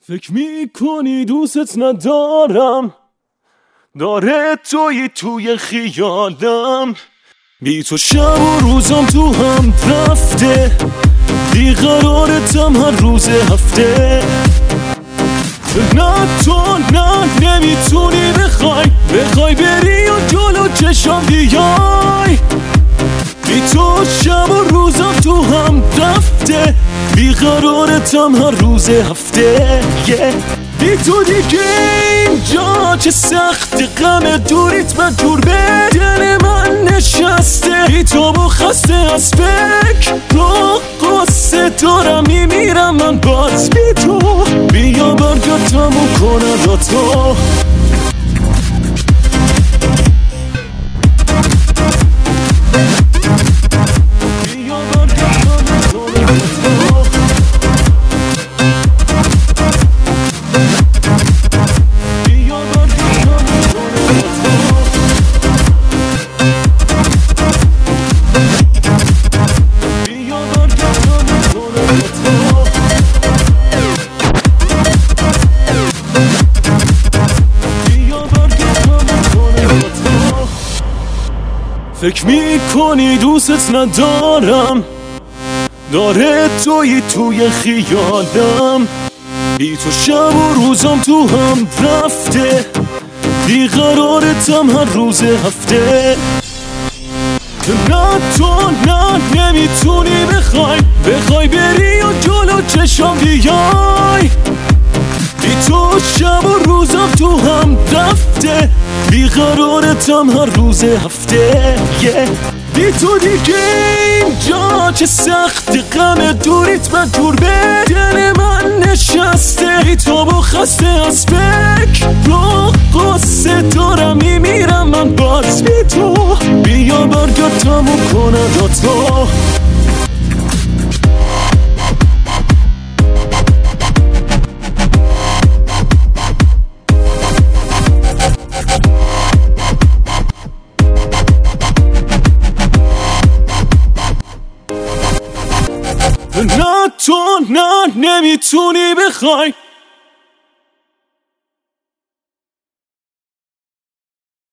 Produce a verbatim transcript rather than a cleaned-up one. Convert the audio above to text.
فکر میکنی دوست ندارم، داره توی توی خیالم، بی تو شب و روزم تو هم رفته، بیقرارتم هر روز هفته. نه تو نه نمیتونی بخوای بخوای بری و جلو چشم بیای، بی تو شب و روزم تو هم رفته، بیقرارتم هر روز هفته. yeah. بی تو دیگه اینجا چه سخت، غم دوریت مجبور به دل من نشسته، بی تو با خسته از فکر رو قصه دارم میمیرم من باز بی تو. بیا برگردم و کنه دا تو فکر میکنی دوست ندارم، داره توی توی خیالم، بی تو شب و روزم تو هم رفته، بیقرارتم هر روز هفته. نه تو نه نمیتونی بخوای بخوای بری و جلو چشم بیای، بی تو شب و روزم تو هم رفته، بیقرارتم هر روز هفته. yeah. بی تو دیگه اینجا چه سخت، غم دوریت مجبور به دل من نشسته، بی تو با خسته از فکر رو قصه دارم میمیرم من باز بی تو. بیا برگردم و کنه دا تو نه تو نه نمیتونی بخوای